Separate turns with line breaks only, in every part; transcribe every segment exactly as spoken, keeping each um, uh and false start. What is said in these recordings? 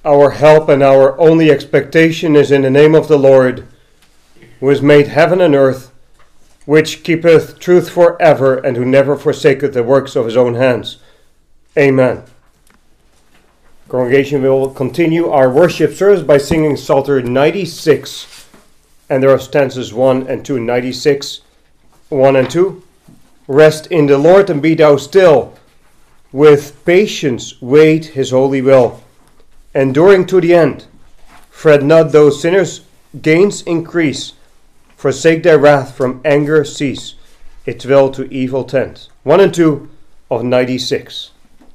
Our help and our only expectation is in the name of the Lord, who has made heaven and earth, which keepeth truth forever, and who never forsaketh the works of his own hands. Amen. Congregation, we will continue our worship service by singing Psalter ninety-six, and there are stanzas one and two, ninety-six, one and two. Rest in the Lord and be thou still, with patience wait his holy will. Enduring to the end, fret not though sinners' gains increase, forsake their wrath, from anger cease, its will to evil tend. One and two of ninety-six.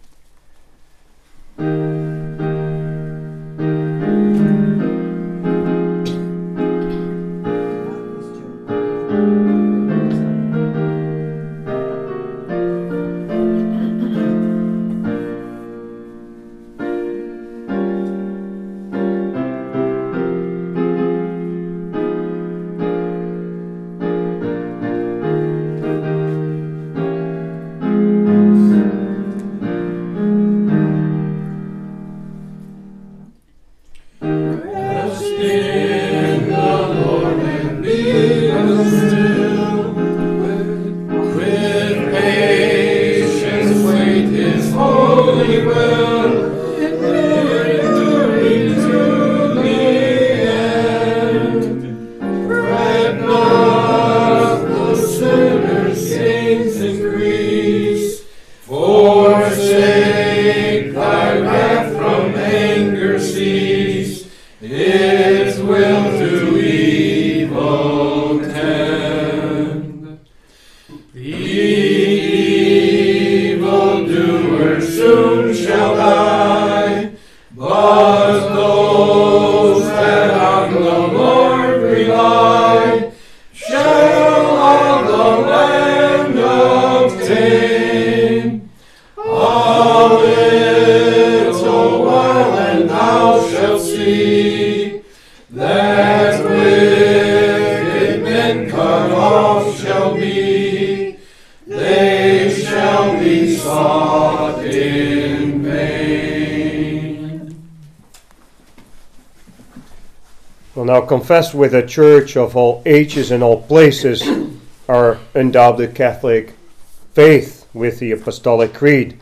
Confess with a church of all ages and all places our undoubted Catholic faith with the Apostolic Creed.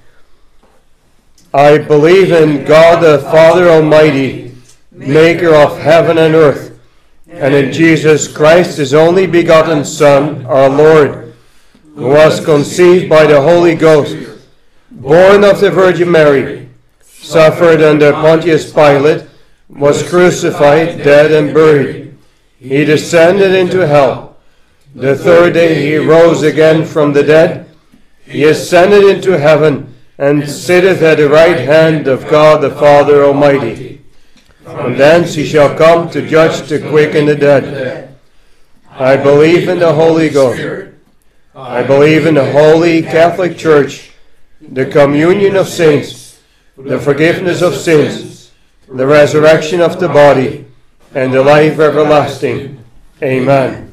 I believe in God the Father Almighty, maker of heaven and earth, and in Jesus Christ, his only begotten Son, our Lord, who was conceived by the Holy Ghost, born of the Virgin Mary, suffered under Pontius Pilate, was crucified, dead, and buried. He descended into hell. The third day he rose again from the dead. He ascended into heaven, and sitteth at the right hand of God the Father Almighty. From thence he shall come to judge the quick and the dead. I believe in the Holy Ghost. I believe in the Holy Catholic Church, the communion of saints, the forgiveness of sins, the resurrection of the body, and the life everlasting. Amen.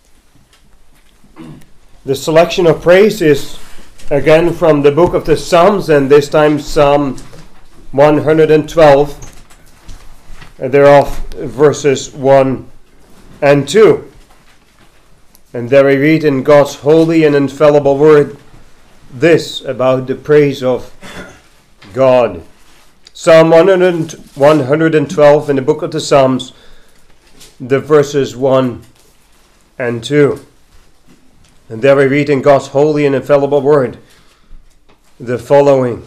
The selection of praise is again from the book of the Psalms, and this time Psalm one hundred twelve, and thereof verses one and two. And there we read in God's holy and infallible word this about the praise of God. Psalm one hundred twelve in the book of the Psalms, the verses one and two. And there we read in God's holy and infallible word the following.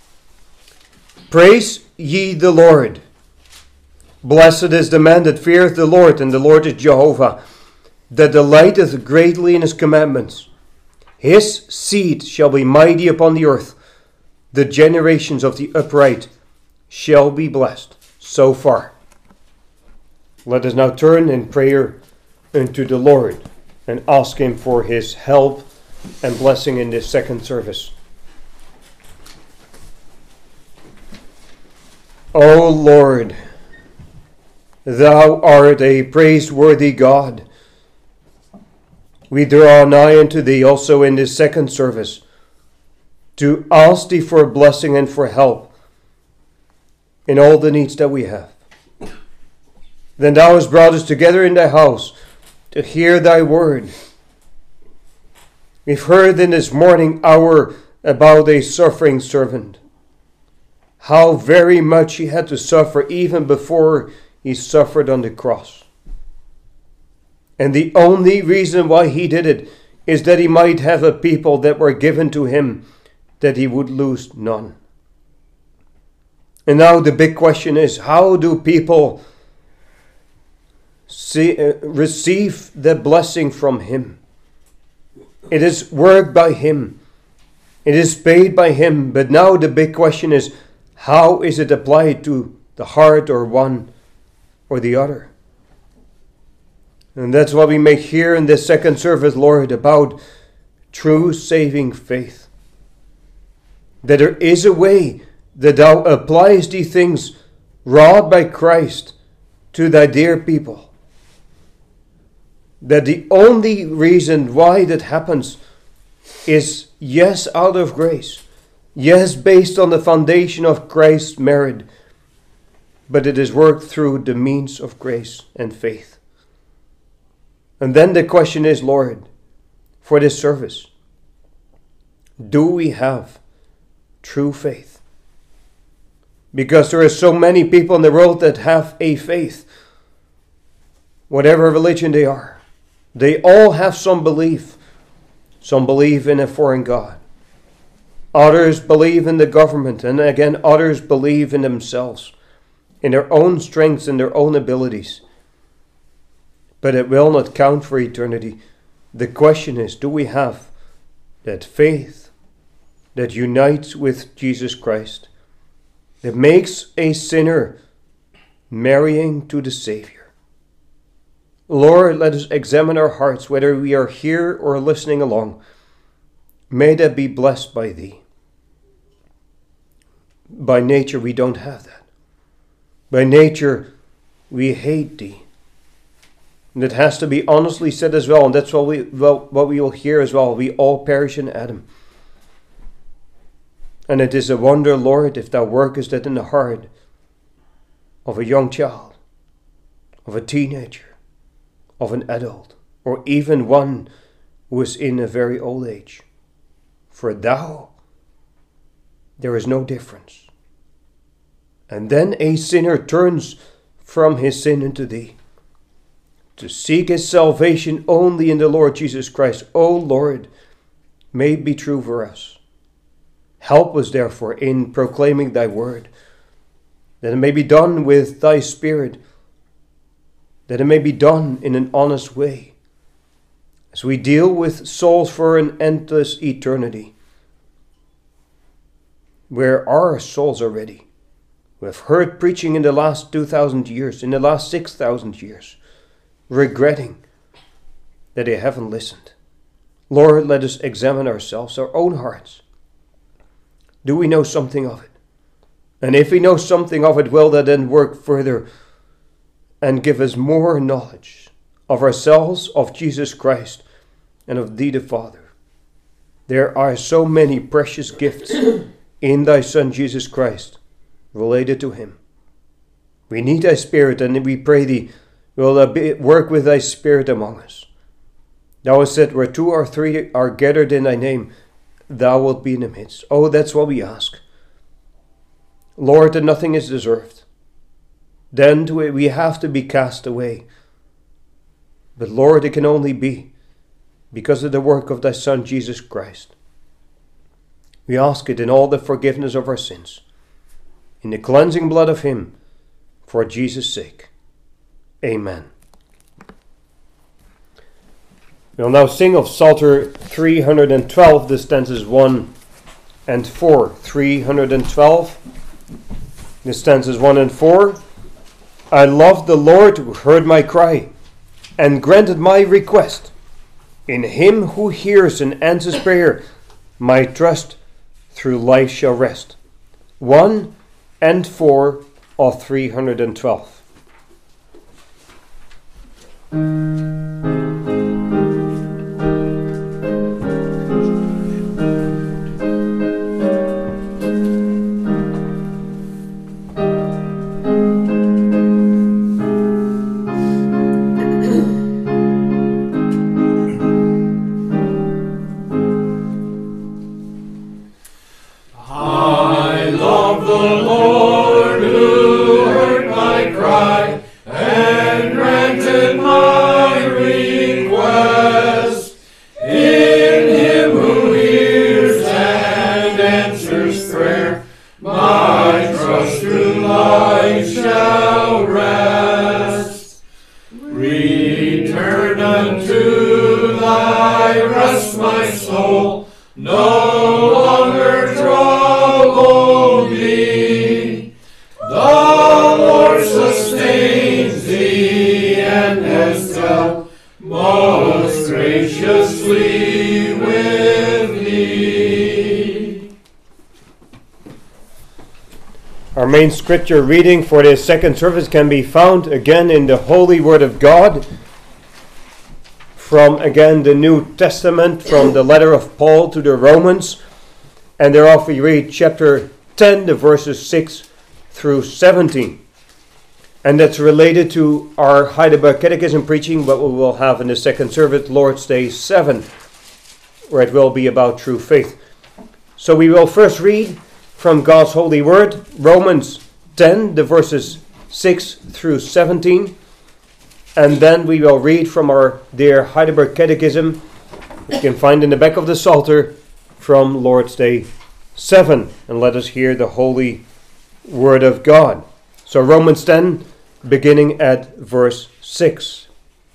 Praise ye the Lord. Blessed is the man that feareth the Lord, and the Lord is Jehovah, that delighteth greatly in his commandments. His seed shall be mighty upon the earth. The generations of the upright shall be blessed. So far. Let us now turn in prayer unto the Lord and ask him for his help and blessing in this second service. O Lord, thou art a praiseworthy God. We draw nigh unto thee also in this second service to ask thee for blessing and for help. in all the needs that we have. Then thou hast brought us together in thy house to hear thy word. We've heard in this morning hour about a suffering servant. How very much he had to suffer even before he suffered on the cross. And the only reason why he did it is that he might have a people that were given to him, that he would lose none. And now the big question is, how do people see, uh, receive the blessing from him? It is worked by him. It is paid by him. But now the big question is, how is it applied to the heart or one or the other? And that's what we make here in this second service, Lord, about true saving faith. That there is a way that thou applies these things wrought by Christ to thy dear people. That the only reason why that happens is, yes, out of grace. Yes, based on the foundation of Christ's merit. But it is worked through the means of grace and faith. And then the question is, Lord, for this service, do we have true faith? Because there are so many people in the world that have a faith, whatever religion they are. They all have some belief. Some believe in a foreign god. Others believe in the government. And again, others believe in themselves, in their own strengths and their own abilities. But it will not count for eternity. The question is, do we have that faith that unites with Jesus Christ, that makes a sinner marrying to the Savior? Lord, let us examine our hearts, whether we are here or listening along. May that be blessed by thee. By nature, we don't have that. By nature, we hate thee. And it has to be honestly said as well, and that's what we, well, what we will hear as well. We all perish in Adam. And it is a wonder, Lord, if thou workest that in the heart of a young child, of a teenager, of an adult, or even one who is in a very old age. For thou, there is no difference. And then a sinner turns from his sin unto thee, to seek his salvation only in the Lord Jesus Christ. O Lord, may it be true for us. Help us, therefore, in proclaiming thy word, that it may be done with thy Spirit, that it may be done in an honest way, as we deal with souls for an endless eternity, where our souls are ready. We have heard preaching in the last two thousand years, in the last six thousand years, regretting that they haven't listened. Lord, let us examine ourselves, our own hearts. Do we know something of it? And if we know something of it, will that then work further and give us more knowledge of ourselves, of Jesus Christ, and of thee the Father? There are so many precious gifts in thy Son Jesus Christ related to him. We need thy Spirit, and we pray thee, will thou be, work with thy Spirit among us. Thou hast said, where two or three are gathered in thy name, thou wilt be in the midst. Oh, that's what we ask. Lord, that nothing is deserved. Then do we have to be cast away. But Lord, it can only be because of the work of thy Son, Jesus Christ. We ask it in all the forgiveness of our sins, in the cleansing blood of him, for Jesus' sake. Amen. We'll now sing of Psalter three hundred twelve, the stanzas one and four. three hundred twelve, the stanzas one and four. I loved the Lord who heard my cry and granted my request. In him who hears and answers prayer, my trust through life shall rest. one and four of three hundred twelve. main scripture reading for this second service can be found again in the Holy Word of God, from again the New Testament, from the letter of Paul to the Romans, and thereof we read chapter ten, the verses six through seventeen. And that's related to our Heidelberg Catechism preaching, what we will have in the second service, Lord's Day seven, where it will be about true faith. So we will first read from God's holy word, Romans ten, the verses six through seventeen. And then we will read from our dear Heidelberg Catechism, which you can find in the back of the Psalter, from Lord's Day seven. And let us hear the holy word of God. So Romans ten, beginning at verse six.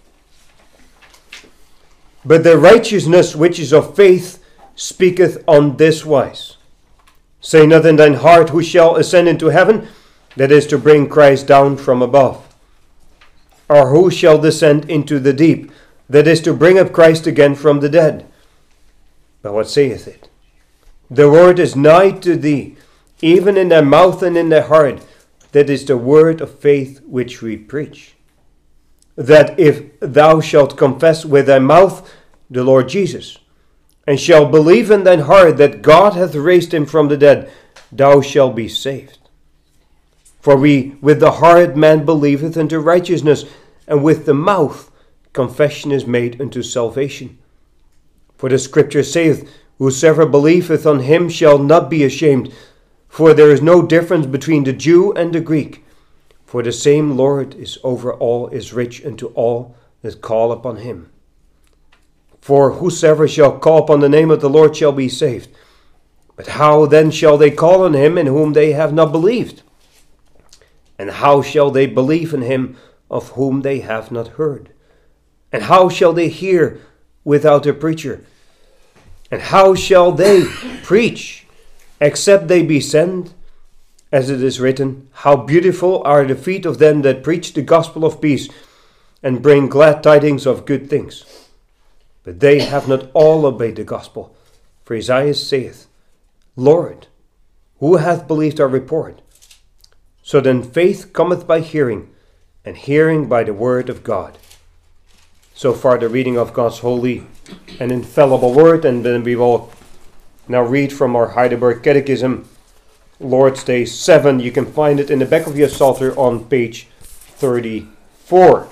But the righteousness which is of faith speaketh on this wise. Say not in thine heart, who shall ascend into heaven, that is to bring Christ down from above. Or who shall descend into the deep, that is to bring up Christ again from the dead. But what saith it? The word is nigh to thee, even in thy mouth and in thy heart. That is the word of faith which we preach. That if thou shalt confess with thy mouth the Lord Jesus, and shalt believe in thine heart that God hath raised him from the dead, thou shalt be saved. For we with the heart man believeth unto righteousness, and with the mouth confession is made unto salvation. For the scripture saith, whosoever believeth on him shall not be ashamed. For there is no difference between the Jew and the Greek. For the same Lord is over all, is rich unto all that call upon him. For whosoever shall call upon the name of the Lord shall be saved. But how then shall they call on him in whom they have not believed? And how shall they believe in him of whom they have not heard? And how shall they hear without a preacher? And how shall they preach except they be sent? As it is written, how beautiful are the feet of them that preach the gospel of peace, and bring glad tidings of good things. But they have not all obeyed the gospel. For Isaiah saith, Lord, who hath believed our report? So then faith cometh by hearing, and hearing by the word of God. So far the reading of God's holy and infallible word, and then we will now read from our Heidelberg Catechism, Lord's Day seven. You can find it in the back of your Psalter on page thirty-four.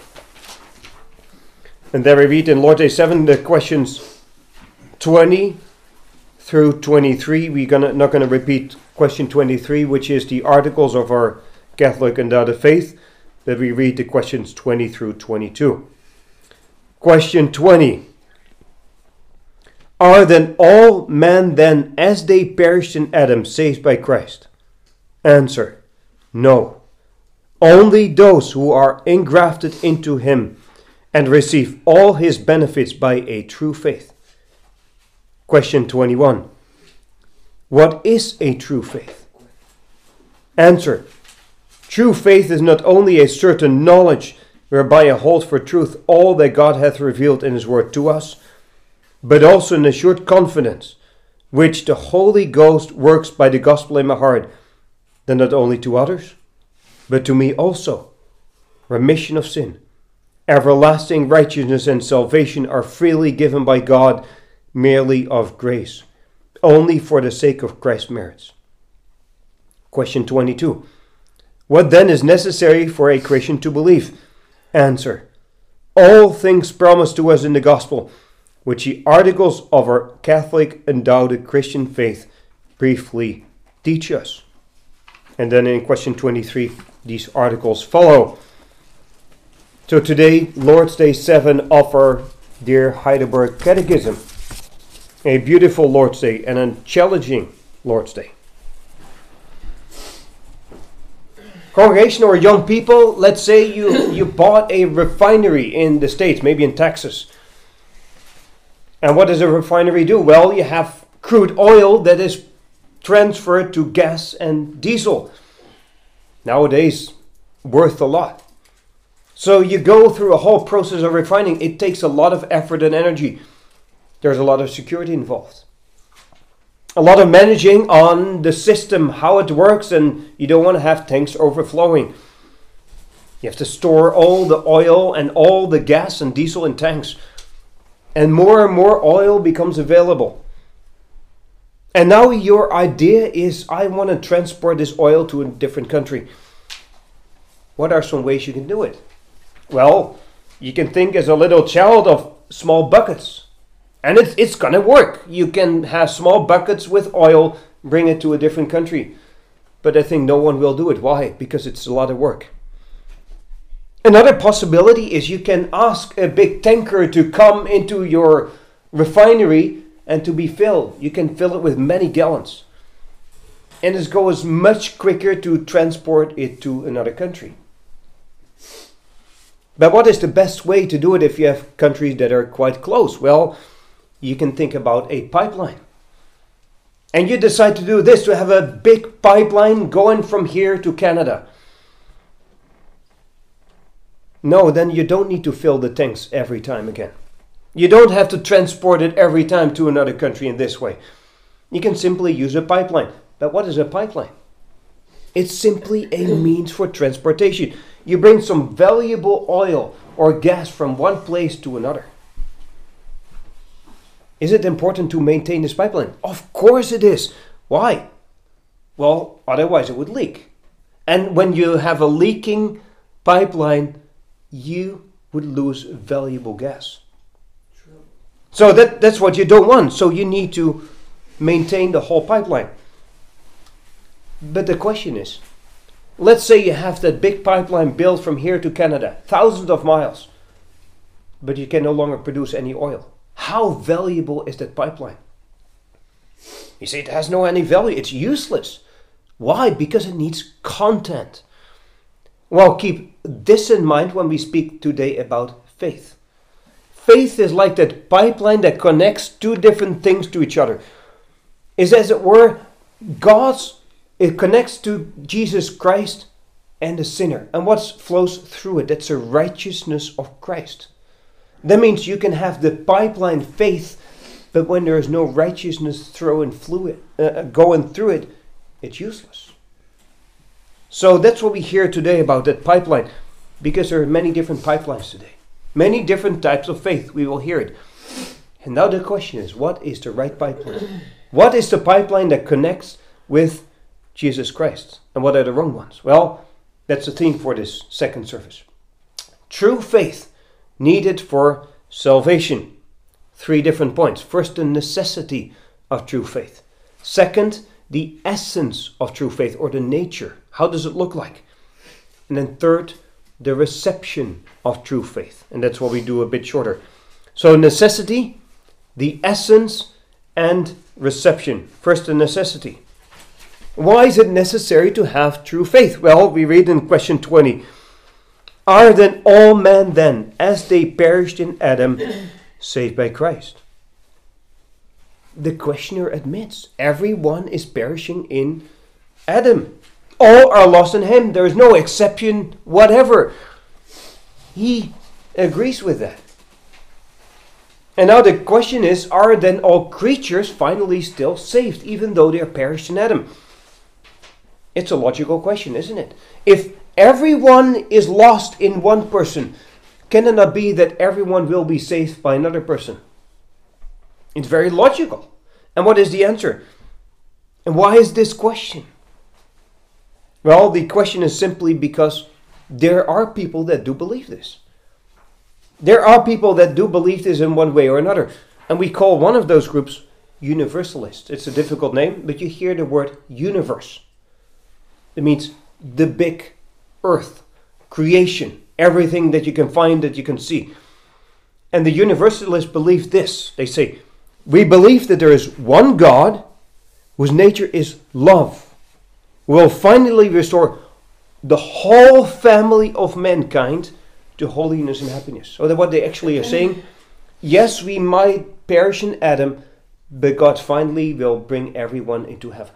And there we read in Lord's Day seven the questions twenty through twenty-three. We're gonna, not going to repeat question twenty-three, which is the articles of our Catholic Endowed Faith, but we read the questions twenty through twenty-two. Question twenty. Are then all men then, as they perished in Adam, saved by Christ? Answer, no. Only those who are engrafted into him and receive all his benefits by a true faith. Question twenty-one. What is a true faith? Answer. True faith is not only a certain knowledge whereby I hold for truth all that God hath revealed in his word to us, but also an assured confidence, which the Holy Ghost works by the gospel in my heart, then not only to others, but to me also. Remission of sin, everlasting righteousness and salvation are freely given by God, merely of grace, only for the sake of Christ's merits. Question twenty-two. What then is necessary for a Christian to believe? Answer. All things promised to us in the gospel, which the articles of our Catholic endowed Christian faith briefly teach us. And then in question twenty-three, these articles follow. So today, Lord's Day seven of our dear Heidelberg Catechism. A beautiful Lord's Day and a challenging Lord's Day. Congregation or young people, let's say you, you bought a refinery in the States, maybe in Texas. And what does a refinery do? Well, you have crude oil that is transferred to gas and diesel. Nowadays, worth a lot. So you go through a whole process of refining. It takes a lot of effort and energy. There's a lot of security involved. a lot of managing on the system, how it works, and you don't want to have tanks overflowing. You have to store all the oil and all the gas and diesel in tanks. And more and more oil becomes available. And now your idea is, I want to transport this oil to a different country. What are some ways you can do it? Well, you can think as a little child of small buckets. And it's, it's going to work. You can have small buckets with oil, bring it to a different country. But I think no one will do it. Why? Because it's a lot of work. Another possibility is you can ask a big tanker to come into your refinery and to be filled. You can fill it with many gallons. And it goes much quicker to transport it to another country. But what is the best way to do it if you have countries that are quite close? Well, you can think about a pipeline. And you decide to do this, to have a big pipeline going from here to Canada. No, then you don't need to fill the tanks every time again. You don't have to transport it every time to another country in this way. You can simply use a pipeline. But what is a pipeline? It's simply a means for transportation. You bring some valuable oil or gas from one place to another. Is it important to maintain this pipeline? Of course it is. Why? Well, otherwise it would leak. And when you have a leaking pipeline, you would lose valuable gas. True. So that, that's what you don't want. So you need to maintain the whole pipeline. But the question is, let's say you have that big pipeline built from here to Canada, thousands of miles, but you can no longer produce any oil. How valuable is that pipeline? You say it has no any value. It's useless. Why? Because it needs content. Well, keep this in mind when we speak today about faith. Faith is like that pipeline that connects two different things to each other. It's as it were God's, it connects to Jesus Christ and the sinner. And what flows through it, that's the righteousness of Christ. That means you can have the pipeline faith, but when there is no righteousness throwing fluid, uh, going through it, it's useless. So that's what we hear today about that pipeline, because there are many different pipelines today. Many different types of faith, we will hear it. And now the question is, what is the right pipeline? What is the pipeline that connects with Jesus Christ? And what are the wrong ones? Well, that's the theme for this second service. True faith needed for salvation. Three different points. First, the necessity of true faith. Second, the essence of true faith, or the nature. How does it look like? And then third, the reception of true faith. And that's what we do a bit shorter. So necessity, the essence, and reception. First, the necessity. Why is it necessary to have true faith? Well, we read in question twenty. Are then all men then, as they perished in Adam, saved by Christ? The questioner admits everyone is perishing in Adam. All are lost in him. There is no exception, whatever. He agrees with that. And now the question is, are then all creatures finally still saved, even though they are perished in Adam? It's a logical question, isn't it? If everyone is lost in one person, can it not be that everyone will be saved by another person? It's very logical. And what is the answer? And why is this question? Well, the question is simply because there are people that do believe this. There are people that do believe this in one way or another. And we call one of those groups universalists. It's a difficult name, but you hear the word universe. It means the big earth, creation, everything that you can find, that you can see. And the universalists believe this. They say, we believe that there is one God whose nature is love, who will finally restore the whole family of mankind to holiness and happiness. So that what they actually are saying, yes, we might perish in Adam, but God finally will bring everyone into heaven.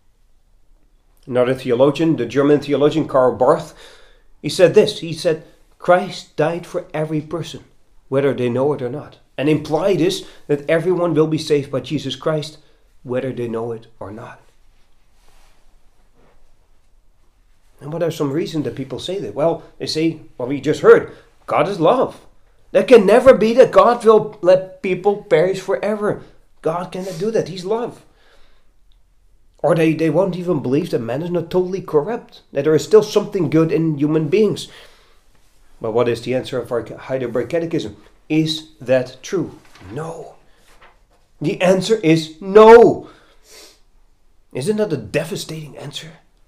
Another theologian, the German theologian Karl Barth, he said this. He said, Christ died for every person, whether they know it or not. And implied is that everyone will be saved by Jesus Christ, whether they know it or not. And what are some reasons that people say that? Well, they say, well, we just heard, God is love. There can never be that God will let people perish forever. God cannot do that. He's love. Or they, they won't even believe that man is not totally corrupt, that there is still something good in human beings. But what is the answer of our Heidelberg Catechism? Is that true? No. The answer is no. Isn't that a devastating answer?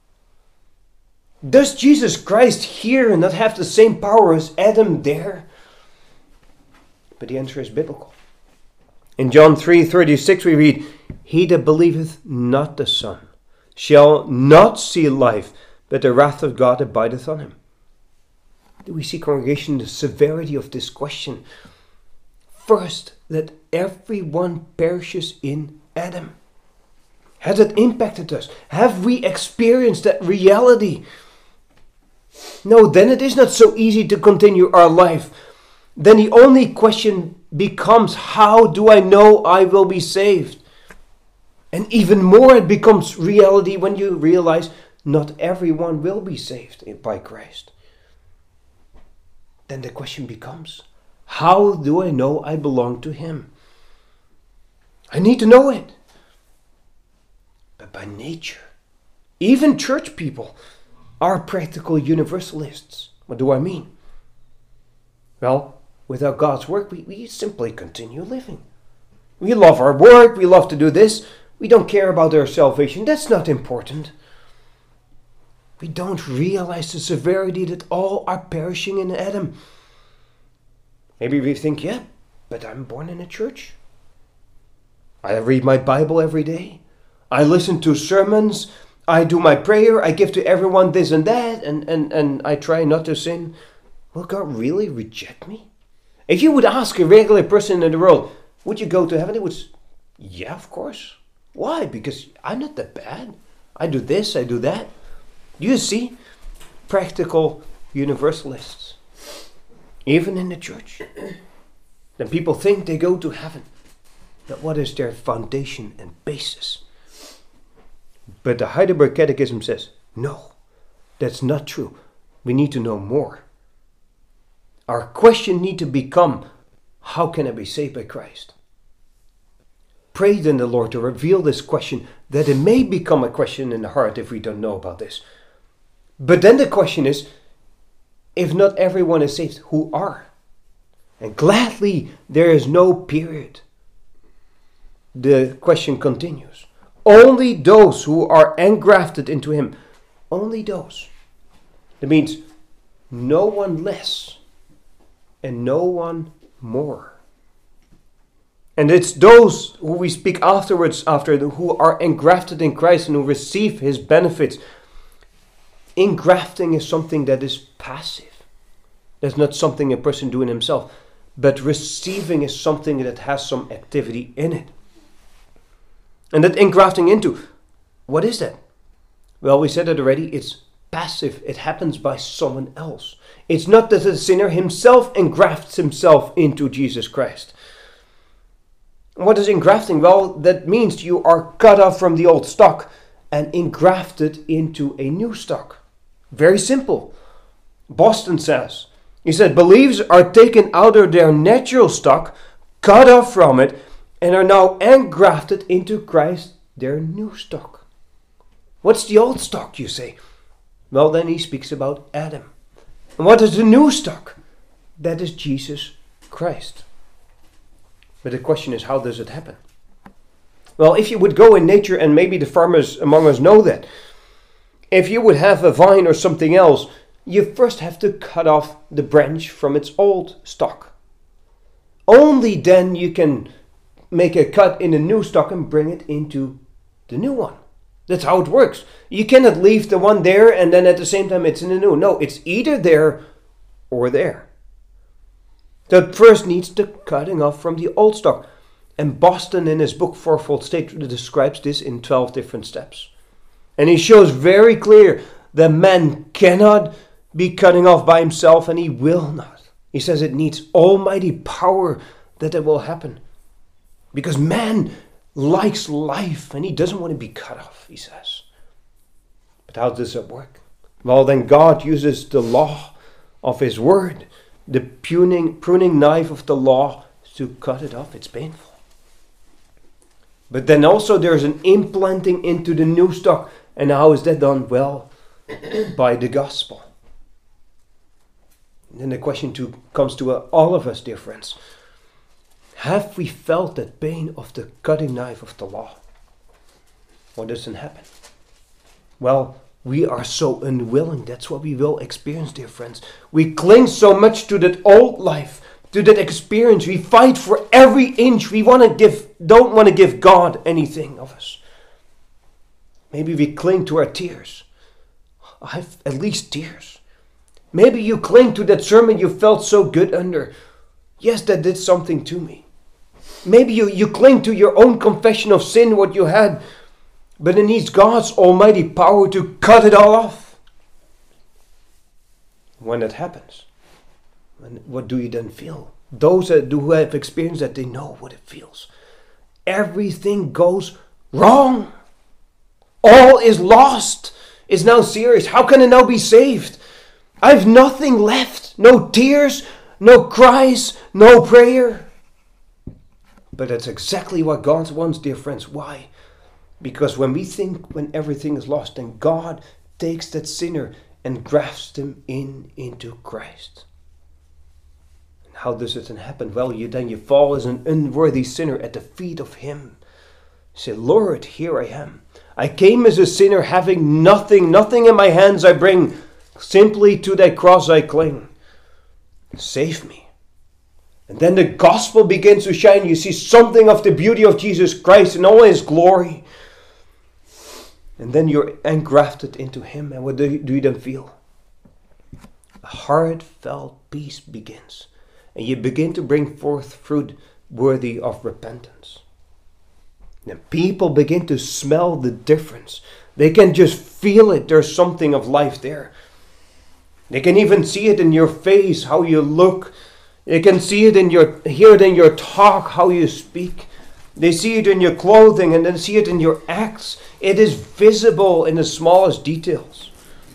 Does Jesus Christ here not have the same power as Adam there? But the answer is biblical. In John three thirty-six we read, "He that believeth not the Son shall not see life, but the wrath of God abideth on him." Do we see, congregation, the severity of this question? First, that everyone perishes in Adam. Has it impacted us? Have we experienced that reality? No, then it is not so easy to continue our life. Then the only question becomes, how do I know I will be saved? And even more, it becomes reality when you realize not everyone will be saved by Christ. Then the question becomes, how do I know I belong to Him? I need to know it. But by nature, even church people are practical universalists. What do I mean? Well, without God's work, we, we simply continue living. We love our work, we love to do this. We don't care about our salvation. That's not important. We don't realize the severity that all are perishing in Adam. Maybe we think, yeah, but I'm born in a church. I read my Bible every day. I listen to sermons. I do my prayer. I give to everyone this and that. And, and, and I try not to sin. Will God really reject me? If you would ask a regular person in the world, would you go to heaven? They would say, yeah, of course. Why? Because I'm not that bad. I do this, I do that. Do you see? Practical universalists. Even in the church. Then people think they go to heaven. But what is their foundation and basis? But the Heidelberg Catechism says, no, that's not true. We need to know more. Our question needs to become, how can I be saved by Christ? Pray then the Lord to reveal this question, that it may become a question in the heart if we don't know about this. But then the question is, if not everyone is saved, who are? And gladly, there is no period. The question continues. Only those who are engrafted into Him. Only those. That means no one less and no one more. And it's those who we speak afterwards, after the, who are engrafted in Christ and who receive His benefits. Engrafting is something that is passive. That's not something a person doing himself. But receiving is something that has some activity in it. And that engrafting into, what is that? Well, we said it already, it's passive. It happens by someone else. It's not that the sinner himself engrafts himself into Jesus Christ. What is engrafting? Well, that means you are cut off from the old stock and engrafted into a new stock. Very simple. Boston says, he said, beliefs are taken out of their natural stock, cut off from it, and are now engrafted into Christ, their new stock. What's the old stock, you say? Well, then he speaks about Adam. And what is the new stock? That is Jesus Christ. But the question is, how does it happen? Well, if you would go in nature, and maybe the farmers among us know that, if you would have a vine or something else, you first have to cut off the branch from its old stock. Only then you can make a cut in the new stock and bring it into the new one. That's how it works. You cannot leave the one there and then at the same time it's in the new. No, it's either there or there. So it first needs the cutting off from the old stock. And Boston in his book Fourfold State describes this in twelve different steps. And he shows very clear that man cannot be cutting off by himself, and he will not. He says it needs almighty power that it will happen. Because man likes life and he doesn't want to be cut off, he says. But how does it work? Well, then God uses the law of his word, the pruning, pruning knife of the law, to cut it off. It's painful. But then also there's an implanting into the new stock. And how is that done? Well, by the gospel. And then the question to, comes to uh, all of us, dear friends. Have we felt that pain of the cutting knife of the law? What doesn't happen? Well, we are so unwilling. That's what we will experience, dear friends. We cling so much to that old life, to that experience. We fight for every inch. We want to give, don't want to give God anything of us. Maybe we cling to our tears. I have at least tears. Maybe you cling to that sermon you felt so good under. Yes, that did something to me. Maybe you, you cling to your own confession of sin, what you had. But it needs God's almighty power to cut it all off. When it happens, when, what do you then feel? Those that do, who have experienced that, they know what it feels. Everything goes wrong. All is lost. It's now serious. How can I now be saved? I have nothing left. No tears, no cries, no prayer. But that's exactly what God wants, dear friends. Why? Because when we think when everything is lost, then God takes that sinner and grafts him in into Christ. And how does it then happen? Well, you then you fall as an unworthy sinner at the feet of him. You say, Lord, here I am. I came as a sinner having nothing, nothing in my hands I bring. Simply to that cross I cling. Save me. And then the gospel begins to shine. You see something of the beauty of Jesus Christ in all his glory. And then you're engrafted into him. And what do you, do you then feel? A heartfelt peace begins. And you begin to bring forth fruit worthy of repentance. And people begin to smell the difference. They can just feel it. There's something of life there. They can even see it in your face, how you look. They can see it in your, hear it in your talk, how you speak. They see it in your clothing and then see it in your acts. It is visible in the smallest details.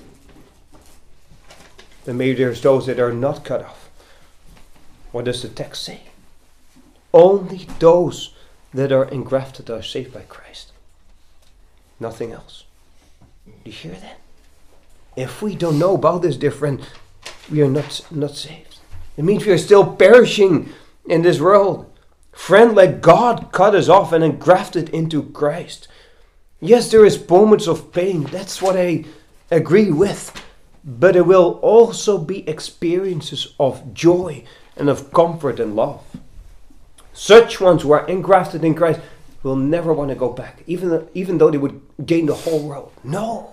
Then maybe there's those that are not cut off. What does the text say? Only those that are engrafted are saved by Christ. Nothing else. Do you hear that? If we don't know about this, dear friend, we are not, not saved. It means we are still perishing in this world. Friend, let God cut us off and engrafted into Christ. Yes, there is moments of pain. That's what I agree with. But it will also be experiences of joy and of comfort and love. Such ones who are engrafted in Christ will never want to go back, even, even though they would gain the whole world. No.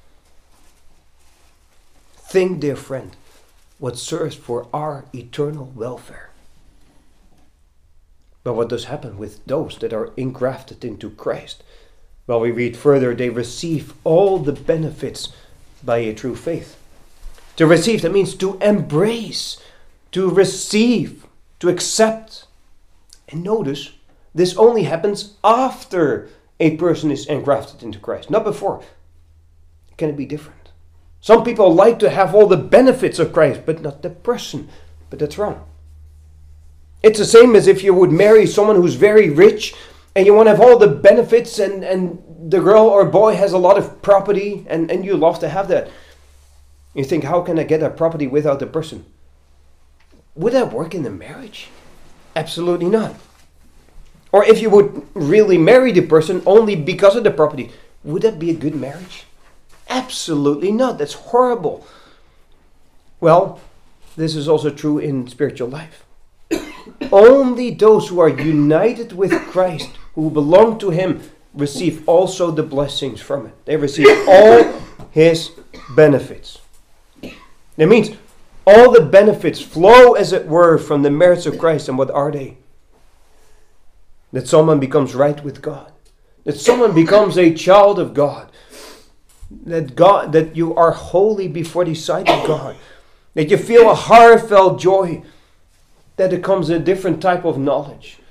Think, dear friend, what serves for our eternal welfare. But what does happen with those that are engrafted into Christ? Well, we read further, they receive all the benefits by a true faith. To receive, that means to embrace, to receive, to accept. And notice, this only happens after a person is engrafted into Christ, not before. Can it be different? Some people like to have all the benefits of Christ, but not the person. But that's wrong. It's the same as if you would marry someone who's very rich and you want to have all the benefits and, and the girl or boy has a lot of property and, and you love to have that. You think, how can I get that property without the person? Would that work in the marriage? Absolutely not. Or if you would really marry the person only because of the property, would that be a good marriage? Absolutely not. That's horrible. Well, this is also true in spiritual life. Only those who are united with Christ, who belong to him, receive also the blessings from it. They receive all his benefits. That means all the benefits flow, as it were, from the merits of Christ. And what are they? That someone becomes right with God. That someone becomes a child of God. That God, that you are holy before the sight of God. That you feel a heartfelt joy. That it comes a different type of knowledge.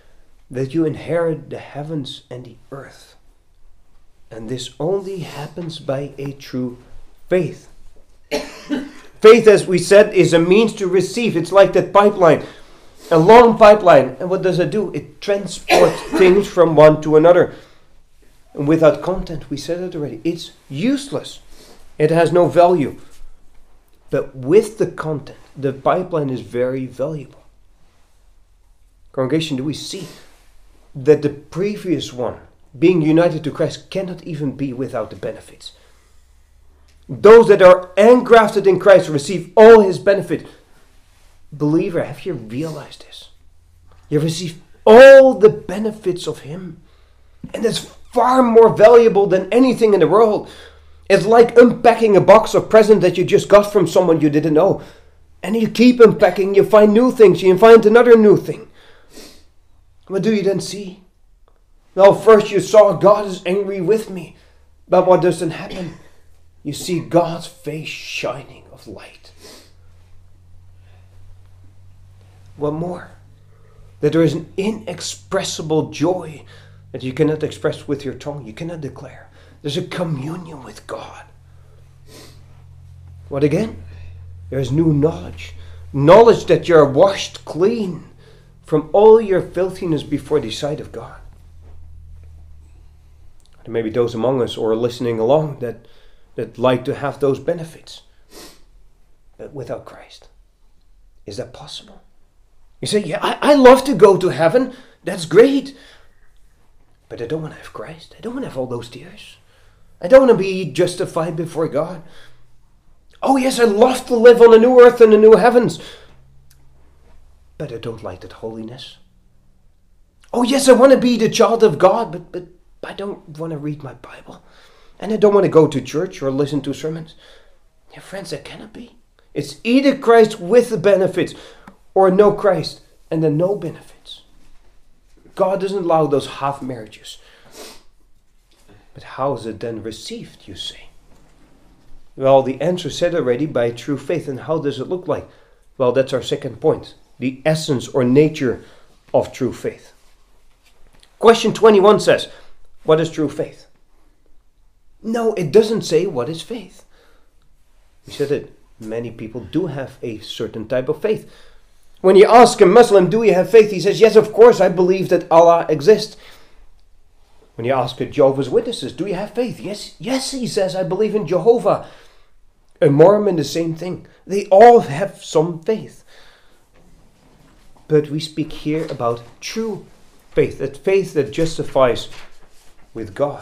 that you inherit the heavens and the earth. And this only happens by a true faith. Faith, as we said, is a means to receive. It's like that pipeline, a long pipeline. And what does it do? It transports things from one to another. And without content, we said it already, it's useless. It has no value. But with the content, the pipeline is very valuable. Congregation, do we see that the previous one, being united to Christ, cannot even be without the benefits? Those that are engrafted in Christ receive all his benefit. Believer, have you realized this? You receive all the benefits of him. And it's far more valuable than anything in the world. It's like unpacking a box of presents that you just got from someone you didn't know. And you keep unpacking, you find new things, you find another new thing. What do you then see? Well, first you saw God is angry with me. But what doesn't happen? You see God's face shining of light. What more? That there is an inexpressible joy that you cannot express with your tongue. You cannot declare. There's a communion with God. What again? There's new knowledge. Knowledge that you're washed clean from all your filthiness before the sight of God. There may be those among us or listening along that, that like to have those benefits. But without Christ, is that possible? You say, yeah, I, I love to go to heaven. That's great. But I don't want to have Christ. I don't want to have all those tears. I don't want to be justified before God. Oh yes, I love to live on a new earth and a new heavens. But I don't like that holiness. Oh yes, I want to be the child of God, but, but I don't want to read my Bible. And I don't want to go to church or listen to sermons. Yeah, friends, that cannot be. It's either Christ with the benefits or no Christ and then no benefits. God doesn't allow those half marriages. But how is it then received, you say? Well, the answer said already, by true faith. And how does it look like? Well, that's our second point. The essence or nature of true faith. Question twenty-one says, what is true faith? No, it doesn't say what is faith. We said that many people do have a certain type of faith. When you ask a Muslim, do you have faith? He says, yes, of course, I believe that Allah exists. When you ask a Jehovah's Witnesses, do you have faith? Yes, yes, he says, I believe in Jehovah. A Mormon, the same thing. They all have some faith. But we speak here about true faith, that faith that justifies with God.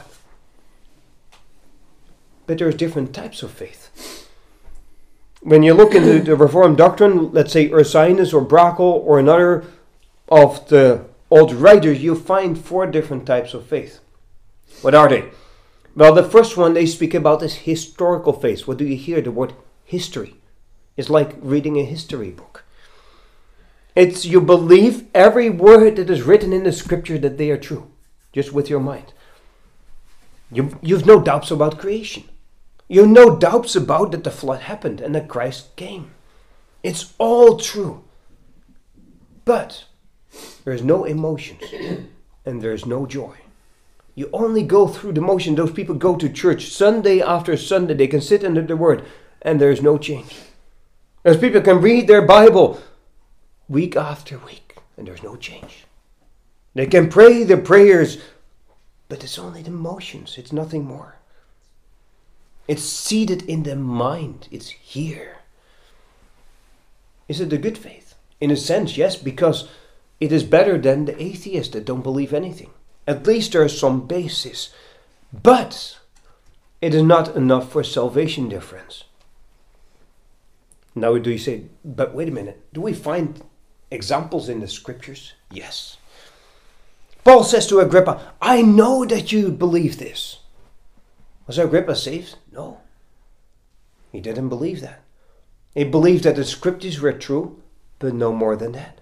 But there are different types of faith. When you look into the Reformed doctrine, let's say Ursinus or Brakel or another of the old writers, you find four different types of faith. What are they? Well, the first one they speak about is historical faith. What do you hear? The word history. It's like reading a history book. It's you believe every word that is written in the scripture that they are true, just with your mind. You, you've no doubts about creation. You have no doubts about that the flood happened and that Christ came. It's all true. But there is no emotions and there is no joy. You only go through the motion. Those people go to church Sunday after Sunday. They can sit under the word and there is no change. Those people can read their Bible week after week and there's no change. They can pray the prayers, but it's only the motions. It's nothing more. It's seated in the mind. It's here. Is it a good faith? In a sense, yes, because it is better than the atheists that don't believe anything. At least there is some basis. But it is not enough for salvation, dear friends. Now do you say, but wait a minute, do we find examples in the scriptures? Yes. Paul says to Agrippa, I know that you believe this. Was Agrippa saved? No. He didn't believe that. He believed that the scriptures were true, but no more than that.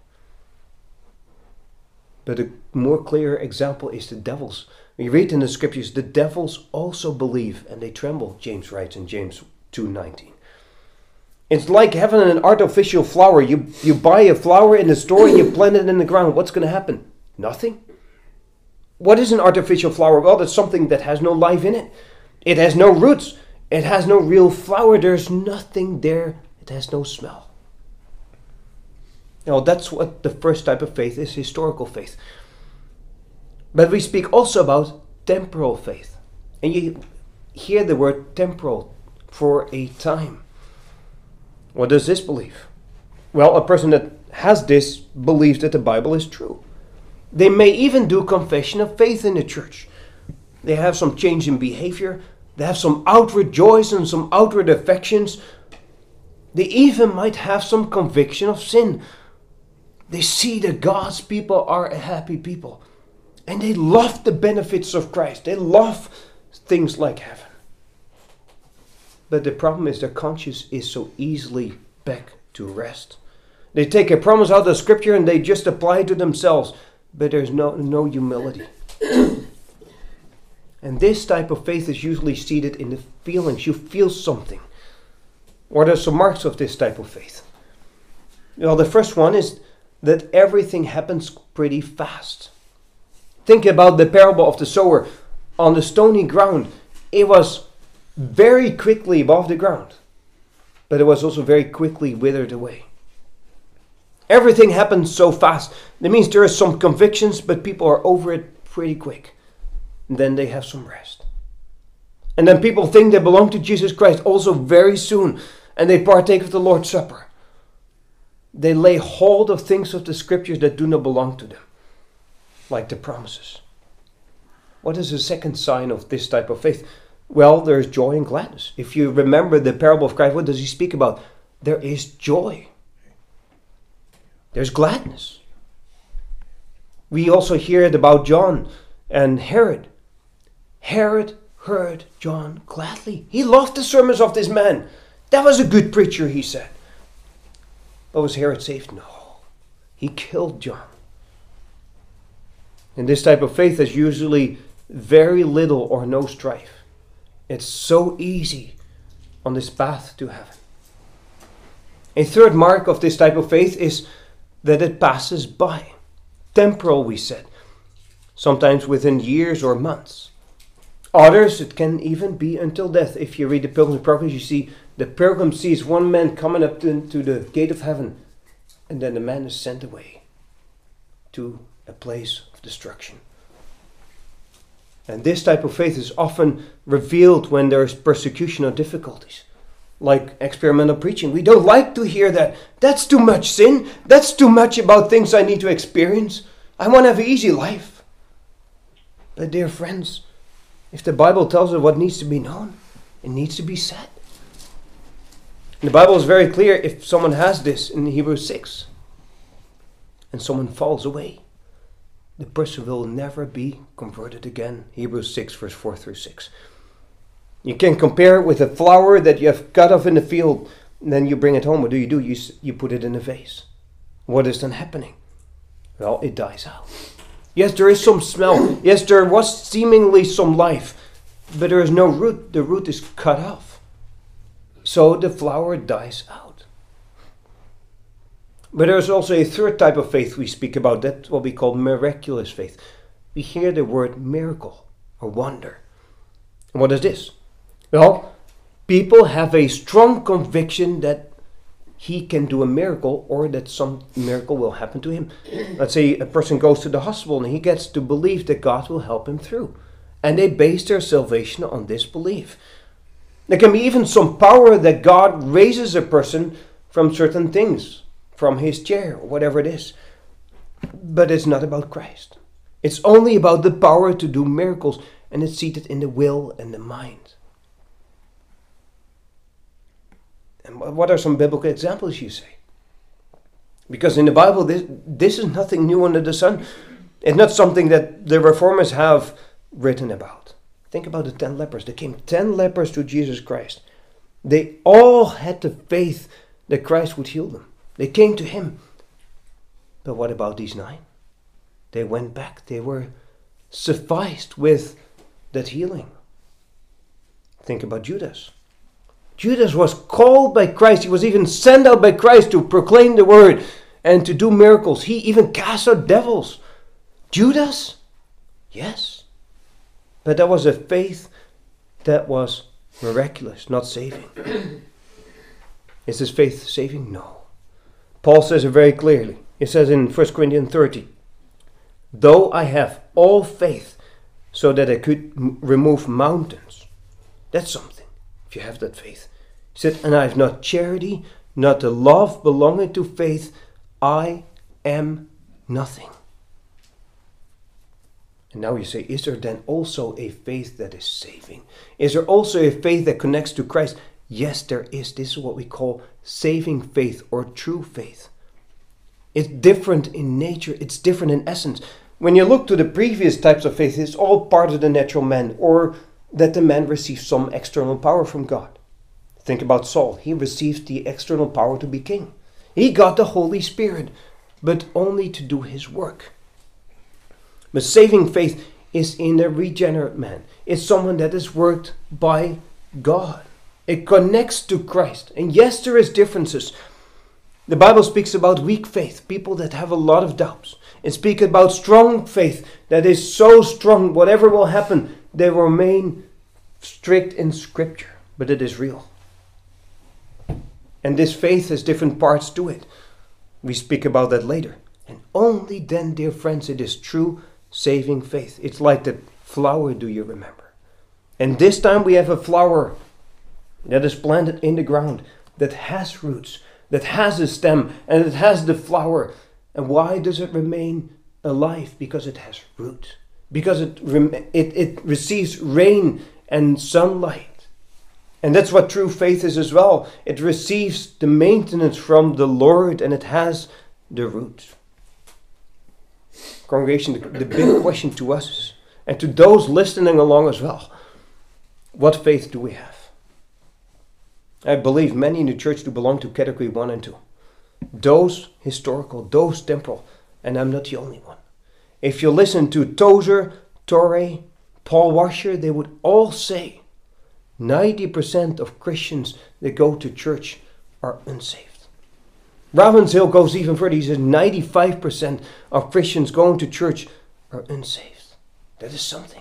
But a more clear example is the devils. We read in the scriptures, the devils also believe and they tremble, James writes in James two nineteen. It's like having an artificial flower. You, you buy a flower in the store and you plant it in the ground. What's going to happen? Nothing.
What is an artificial flower? Well, that's something that has no life in it. It has no roots. It has no real flower. There's nothing there. It has no smell. Now, that's what the first type of faith is, historical faith. But we speak also about temporal faith. And you hear the word temporal, for a time. What does this believe? Well, a person that has this believes that the Bible is true. They may even do confession of faith in the church. They have some change in behavior. They have some outward joys and some outward affections. They even might have some conviction of sin. They see that God's people are a happy people. And they love the benefits of Christ. They love things like heaven. But the problem is their conscience is so easily back to rest. They take a promise out of Scripture and they just apply it to themselves. But there's no, no humility. And this type of faith is usually seated in the feelings. You feel something. What are some marks of this type of faith? Well, the first one is that everything happens pretty fast. Think about the parable of the sower on the stony ground. It was very quickly above the ground, but it was also very quickly withered away. Everything happens so fast. That means there are some convictions, but people are over it pretty quick. And then they have some rest. And then people think they belong to Jesus Christ also very soon, and they partake of the Lord's Supper. They lay hold of things of the Scriptures that do not belong to them, like the promises. What is the second sign of this type of faith? Well, there's joy and gladness. If you remember the parable of Christ, what does he speak about? There is joy. There's gladness. We also hear it about John and Herod. Herod heard John gladly. He loved the sermons of this man. That was a good preacher, he said. But was Herod saved? No. He killed John. And this type of faith has usually very little or no strife. It's so easy on this path to heaven. A third mark of this type of faith is that it passes by. Temporal, we said. Sometimes within years or months. Others, it can even be until death. If you read the Pilgrim's Progress, you see the pilgrim sees one man coming up to, to the gate of heaven, and then the man is sent away to a place of destruction. And this type of faith is often revealed when there is persecution or difficulties, like experimental preaching. We don't like to hear that. That's too much sin. That's too much about things I need to experience. I want to have an easy life. But dear friends, if the Bible tells us what needs to be known, it needs to be said. And the Bible is very clear if someone has this in Hebrews six and someone falls away, the person will never be converted again. Hebrews six, verse four through six. You can compare it with a flower that you have cut off in the field, and then you bring it home. What do you do? You, you put it in a vase. What is then happening? Well, it dies out. Yes, there is some smell. Yes, there was seemingly some life, but there is no root. The root is cut off. So the flower dies out. But there's also a third type of faith we speak about. That's what we call miraculous faith. We hear the word miracle or wonder. And what is this? Well, people have a strong conviction that he can do a miracle or that some miracle will happen to him. Let's say a person goes to the hospital and he gets to believe that God will help him through. And they base their salvation on this belief. There can be even some power that God raises a person from certain things, from his chair or whatever it is. But it's not about Christ. It's only about the power to do miracles, and it's seated in the will and the mind. And what are some biblical examples, you say? Because in the Bible, this, this is nothing new under the sun. It's not something that the reformers have written about. Think about the ten lepers. There came ten lepers to Jesus Christ. They all had the faith that Christ would heal them. They came to him. But what about these nine? They went back. They were sufficed with that healing. Think about Judas. Judas was called by Christ. He was even sent out by Christ to proclaim the word and to do miracles. He even cast out devils. Judas, Yes. But that was a faith that was miraculous, not saving. Is this faith saving? No. Paul says it very clearly. It says in First Corinthians thirty, though I have all faith so that I could m- remove mountains. That's something, if you have that faith. He said, and I have not charity, not the love belonging to faith, I am nothing. And now you say, is there then also a faith that is saving? Is there also a faith that connects to Christ? Yes, there is. This is what we call saving faith or true faith. It's different in nature. It's different in essence. When you look to the previous types of faith, it's all part of the natural man, or that the man receives some external power from God. Think about Saul. He received the external power to be king. He got the Holy Spirit, but only to do his work. But saving faith is in the regenerate man. It's someone that is worked by God. It connects to Christ. And yes, there is differences. The Bible speaks about weak faith, people that have a lot of doubts. It speaks about strong faith that is so strong, whatever will happen, they remain strict in Scripture. But it is real. And this faith has different parts to it. We speak about that later. And only then, dear friends, it is true saving faith. It's like the flower, do you remember? And this time we have a flower that is planted in the ground, that has roots, that has a stem, and it has the flower. And why does it remain alive? Because it has root. Because it, rem- it, it receives rain and sunlight. And that's what true faith is as well. It receives the maintenance from the Lord, and it has the root. Congregation, the, the big question to us is, and to those listening along as well, what faith do we have? I believe many in the church do belong to category one and two. Those historical, those temporal, and I'm not the only one. If you listen to Tozer, Torrey, Paul Washer, they would all say ninety percent of Christians that go to church are unsaved. Ravenshill goes even further. He says ninety-five percent of Christians going to church are unsaved. That is something.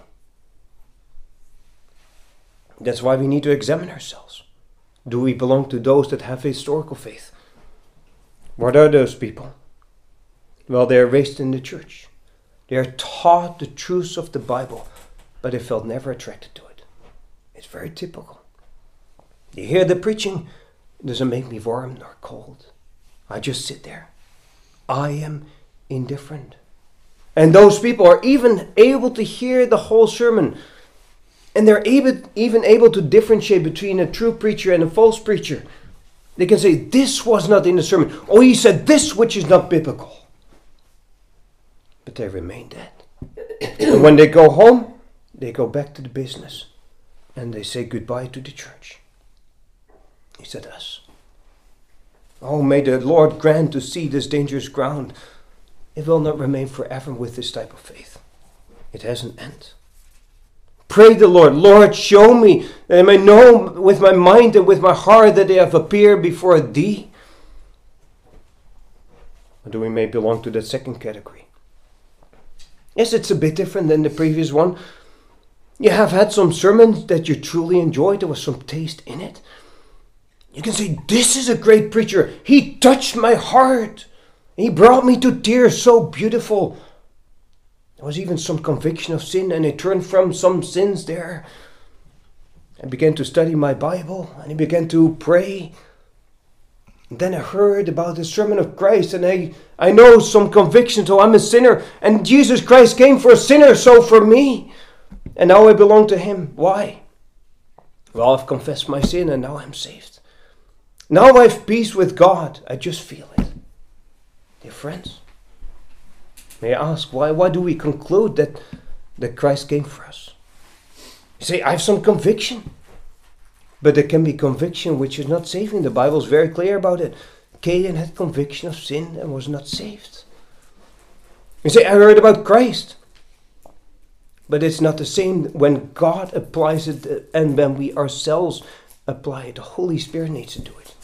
That's why we need to examine ourselves. Do we belong to those that have historical faith? What are those people? Well, they are raised in the church. They are taught the truths of the Bible, but they felt never attracted to it. It's very typical. You hear the preaching, it doesn't make me warm nor cold. I just sit there. I am indifferent. And those people are even able to hear the whole sermon. And they're able, even able to differentiate between a true preacher and a false preacher. They can say, this was not in the sermon. Or he said this, which is not biblical. But they remain dead. And when they go home, they go back to the business. And they say goodbye to the church. He said us. Oh, may the Lord grant to see this dangerous ground. It will not remain forever with this type of faith. It has an end. Pray the Lord, Lord, show me that I may know with my mind and with my heart that they have appeared before thee. Or do we may belong to that second category? Yes, it's a bit different than the previous one. You have had some sermons that you truly enjoyed. There was some taste in it. You can say, this is a great preacher. He touched my heart. He brought me to tears, so beautiful. There was even some conviction of sin, and I turned from some sins there. I began to study my Bible, and I began to pray. And then I heard about the sermon of Christ, and I, I know some conviction, so I'm a sinner. And Jesus Christ came for a sinner, so for me. And now I belong to him. Why? Well, I've confessed my sin, and now I'm saved. Now I have peace with God. I just feel it. Dear friends, may I ask, why, why do we conclude that, that Christ came for us? You say, I have some conviction. But there can be conviction which is not saving. The Bible is very clear about it. Cain had conviction of sin and was not saved. You say, I heard about Christ. But it's not the same when God applies it and when we ourselves apply it. The Holy Spirit needs to do it.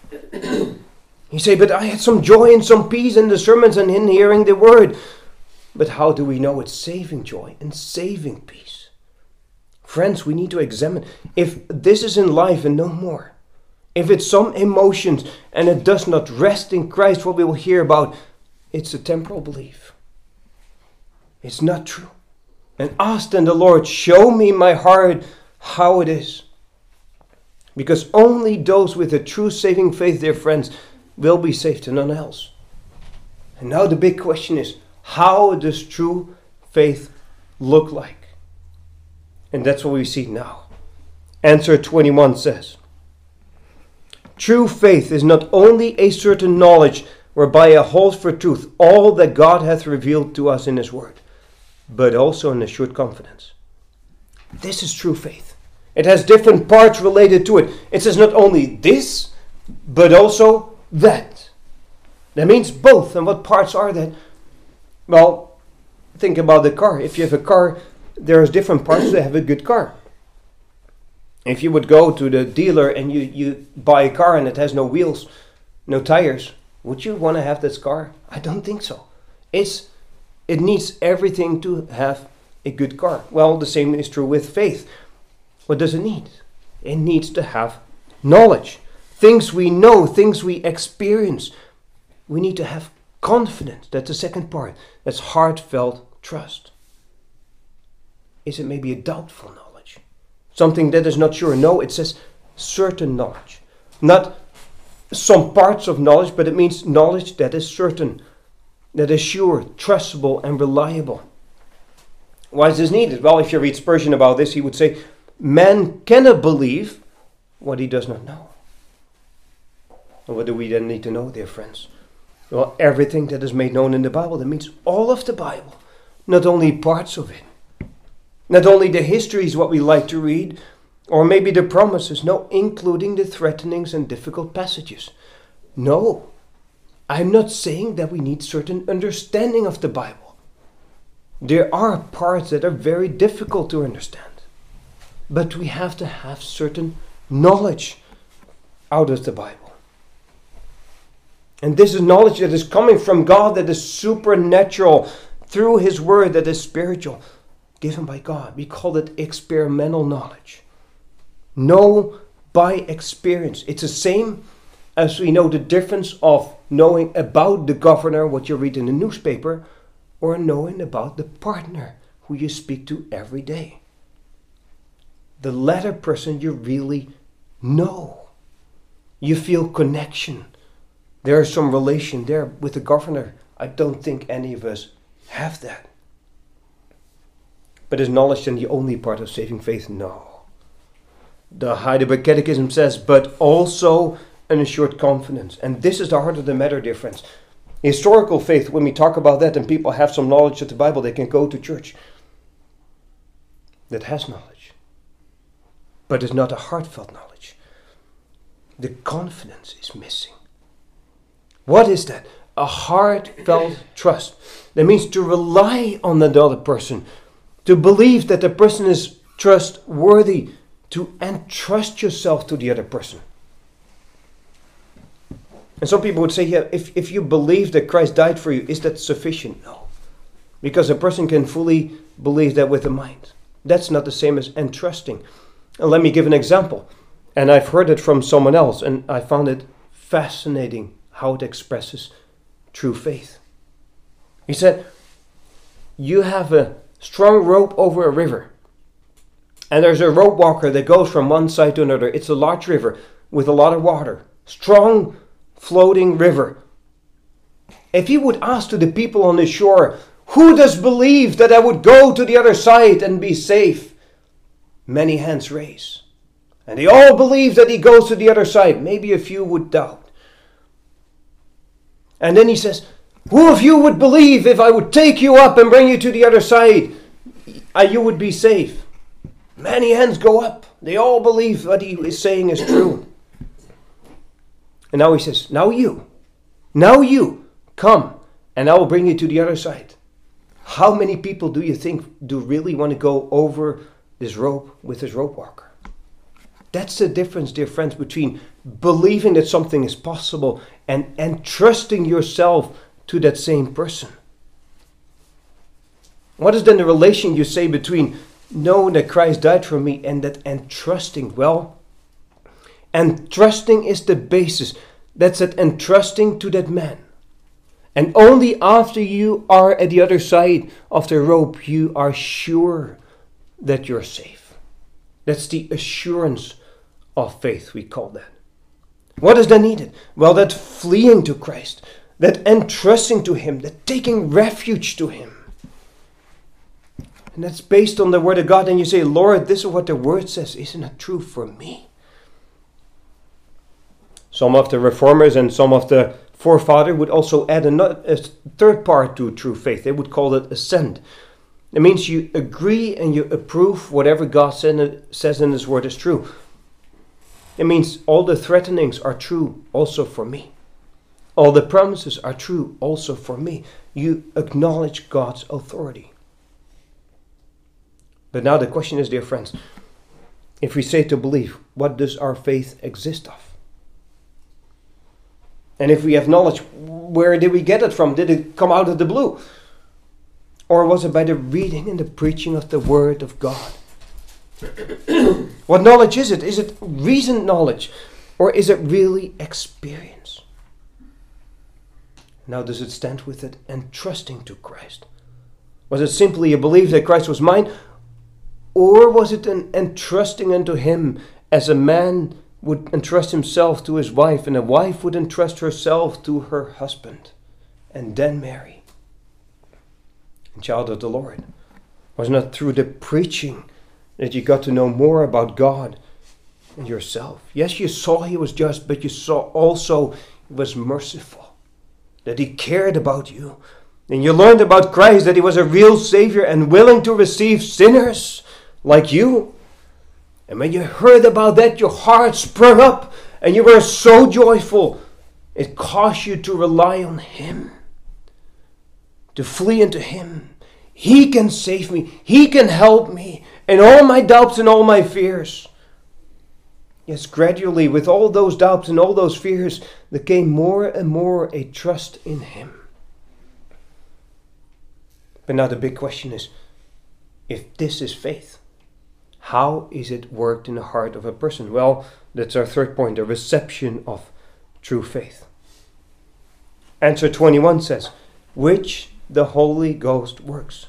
You say, but I had some joy and some peace in the sermons and in hearing the word. But how do we know it's saving joy and saving peace? Friends, we need to examine if this is in life and no more. If it's some emotions and it does not rest in Christ, what we will hear about, it's a temporal belief. It's not true. And ask then the Lord, show me my heart how it is. Because only those with a true saving faith, dear friends, will be saved and none else. And now the big question is, how does true faith look like? And that's what we see now. Answer twenty-one says, true faith is not only a certain knowledge whereby it holds for truth all that God hath revealed to us in his word, but also an assured confidence. This is true faith. It has different parts related to it. It says not only this, but also that. That means both. And what parts are that? Well, think about the car. If you have a car, there's different parts to have a good car. If you would go to the dealer and you, you buy a car and it has no wheels, no tires, would you want to have this car? I don't think so. It's It needs everything to have a good car. Well, the same is true with faith. What does it need? It needs to have knowledge. Things we know, things we experience. We need to have confidence. That's the second part. That's heartfelt trust. Is it maybe a doubtful knowledge? Something that is not sure? No, it says certain knowledge. Not some parts of knowledge, but it means knowledge that is certain, that is sure, trustable, and reliable. Why is this needed? Well, if you read Spurgeon about this, he would say, man cannot believe what he does not know. And what do we then need to know, dear friends? Well, everything that is made known in the Bible. That means all of the Bible, not only parts of it. Not only the histories, what we like to read, or maybe the promises. No, including the threatenings and difficult passages. No, I'm not saying that we need certain understanding of the Bible. There are parts that are very difficult to understand. But we have to have certain knowledge out of the Bible. And this is knowledge that is coming from God, that is supernatural, through his word that is spiritual, given by God. We call it experimental knowledge. Know by experience. It's the same as we know the difference of knowing about the governor, what you read in the newspaper, or knowing about the partner who you speak to every day. The latter person you really know. You feel connection. There is some relation there with the governor. I don't think any of us have that. But is knowledge then the only part of saving faith? No. The Heidelberg Catechism says, but also an assured confidence. And this is the heart of the matter, dear friends. Historical faith, when we talk about that and people have some knowledge of the Bible, they can go to church that has knowledge. But it's not a heartfelt knowledge. The confidence is missing. What is that? A heartfelt trust. That means to rely on the other person. To believe that the person is trustworthy. To entrust yourself to the other person. And some people would say, yeah, if, if you believe that Christ died for you, is that sufficient? No. Because a person can fully believe that with the mind. That's not the same as entrusting. And let me give an example. And I've heard it from someone else, and I found it fascinating how it expresses true faith. He said, you have a strong rope over a river. And there's a rope walker that goes from one side to another. It's a large river with a lot of water. Strong floating river. If you would ask to the people on the shore, who does believe that I would go to the other side and be safe? Many hands raise. And they all believe that he goes to the other side. Maybe a few would doubt. And then he says, who of you would believe if I would take you up and bring you to the other side, you would be safe? Many hands go up. They all believe what he is saying is true. And now he says, now you, now you, come, and I will bring you to the other side. How many people do you think do really want to go over this rope with this rope walker? That's the difference, dear friends, between believing that something is possible and entrusting yourself to that same person. What is then the relation, you say, between knowing that Christ died for me and that entrusting? Well, entrusting is the basis. That's it, entrusting to that man. And only after you are at the other side of the rope, you are sure that you're safe. That's the assurance of faith, we call that. What is then needed? Well, that fleeing to Christ, that entrusting to Him, that taking refuge to Him. And that's based on the Word of God. And you say, Lord, this is what the Word says. Isn't it true for me? Some of the reformers and some of the forefathers would also add another, a third part to true faith. They would call it assent. It means you agree and you approve whatever God says in His Word is true. It means all the threatenings are true also for me. All the promises are true also for me. You acknowledge God's authority. But now the question is, dear friends, if we say to believe, what does our faith exist of? And if we have knowledge, where did we get it from? Did it come out of the blue? Or was it by the reading and the preaching of the Word of God? What knowledge is it? Is it reasoned knowledge? Or is it really experience? Now does it stand with it and trusting to Christ? Was it simply a belief that Christ was mine? Or was it an entrusting unto Him as a man would entrust himself to his wife, and a wife would entrust herself to her husband, and then marry? And child of the Lord, was it not through the preaching that you got to know more about God and yourself? Yes, you saw He was just, but you saw also He was merciful, that He cared about you. And you learned about Christ, that He was a real Savior and willing to receive sinners like you. And when you heard about that, your heart sprung up and you were so joyful. It caused you to rely on Him, to flee into Him. He can save me. He can help me in all my doubts and all my fears. Yes, gradually, with all those doubts and all those fears, there came more and more a trust in Him. But now the big question is, if this is faith, how is it worked in the heart of a person? Well, that's our third point, the reception of true faith. Answer twenty-one says, which the Holy Ghost works.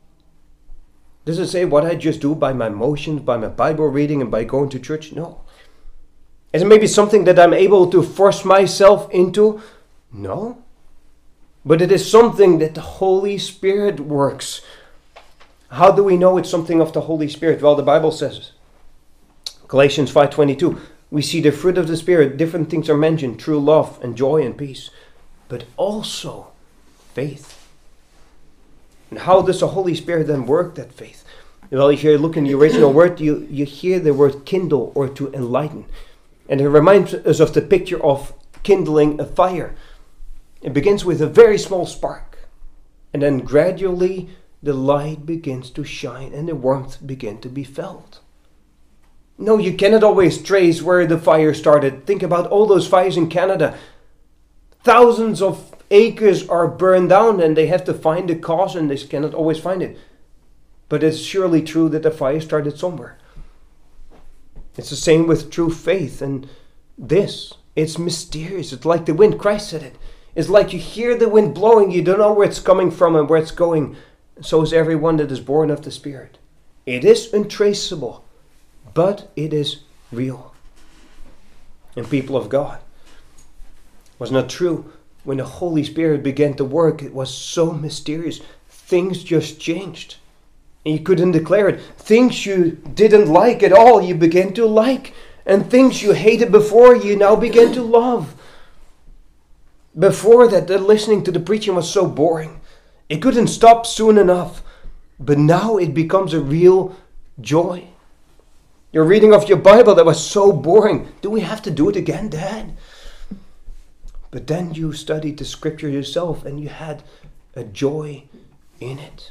Does it say what I just do by my motions, by my Bible reading, and by going to church? No. Is it maybe something that I'm able to force myself into? No. But it is something that the Holy Spirit works. How do we know it's something of the Holy Spirit? Well, the Bible says, Galatians five twenty-two, we see the fruit of the Spirit. Different things are mentioned, true love and joy and peace, but also faith. And how does the Holy Spirit then work that faith? Well, if you look in the original word, you, you hear the word kindle, or to enlighten. And it reminds us of the picture of kindling a fire. It begins with a very small spark, and then gradually the light begins to shine and the warmth begins to be felt. No, you cannot always trace where the fire started. Think about all those fires in Canada. Thousands of acres are burned down and they have to find the cause, and they cannot always find it. But it's surely true that the fire started somewhere. It's the same with true faith. And this, it's mysterious. It's like the wind. Christ said it. It's like you hear the wind blowing. You don't know where it's coming from and where it's going. So is everyone that is born of the Spirit. It is untraceable, but it is real. And people of God, was not true. When the Holy Spirit began to work, it was so mysterious. Things just changed. And you couldn't declare it. Things you didn't like at all, you began to like. And things you hated before, you now began to love. Before that, the listening to the preaching was so boring. It couldn't stop soon enough. But now it becomes a real joy. Your reading of your Bible that was so boring. Do we have to do it again, Dad? But then you studied the scripture yourself and you had a joy in it.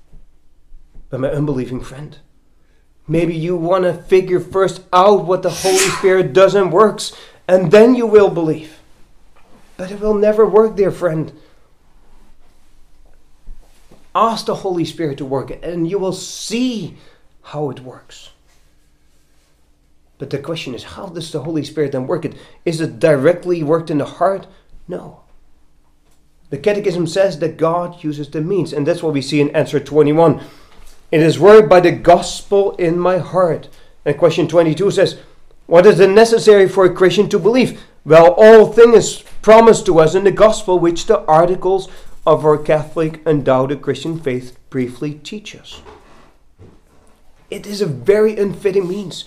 But my unbelieving friend, maybe you want to figure first out what the Holy Spirit does and works, and then you will believe. But it will never work, dear friend. Ask the Holy Spirit to work it, and you will see how it works. But the question is, how does the Holy Spirit then work it? Is it directly worked in the heart? No. The Catechism says that God uses the means, and that's what we see in answer twenty-one. It is worked by the gospel in my heart. And question twenty-two says, what is it necessary for a Christian to believe? Well, all things promised to us in the gospel, which the articles of our Catholic undoubted Christian faith briefly teach us. It is a very unfitting means.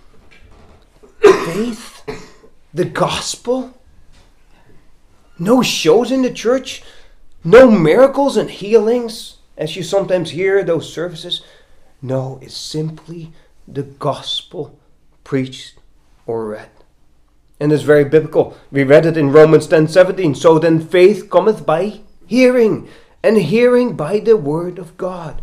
Faith, the gospel, no shows in the church, no miracles and healings, as you sometimes hear those services. No, it's simply the gospel preached or read. And it's very biblical. We read it in Romans ten seventeen. So then faith cometh by hearing, and hearing by the word of God.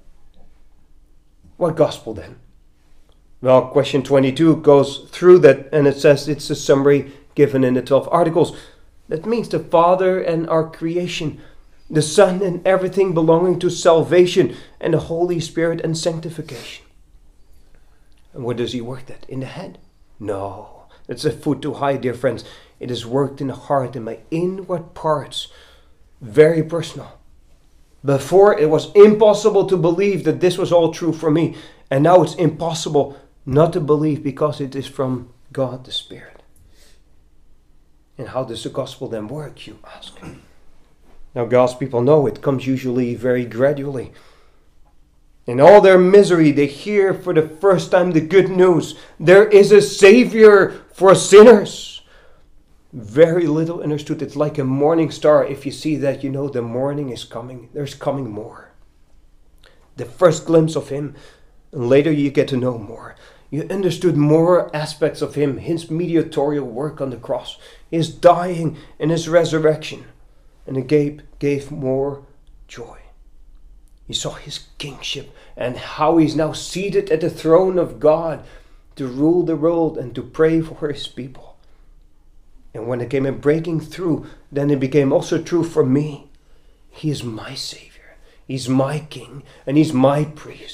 What gospel then? Well, question twenty-two goes through that, and it says it's a summary given in the twelve articles. That means the Father and our creation, the Son and everything belonging to salvation, and the Holy Spirit and sanctification. And where does he work that? In the head? No, it's a foot too high, dear friends. It is worked in the heart, in my inward parts. Very personal. Before, it was impossible to believe that this was all true for me. And now it's impossible not to believe, because it is from God the Spirit. And how does the gospel then work, you ask? Now, God's people know it comes usually very gradually. In all their misery, they hear for the first time the good news. There is a Savior for sinners. Very little understood. It's like a morning star. If you see that, you know the morning is coming. There's coming more. The first glimpse of Him, and later you get to know more. You understood more aspects of Him, His mediatorial work on the cross, His dying and His resurrection. And it gave, gave more joy. You saw His kingship and how He's now seated at the throne of God to rule the world and to pray for His people. And when it came a breaking through, then it became also true for me. He is my Savior. He's my King and He's my priest.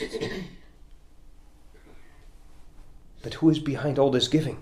But who is behind all this giving?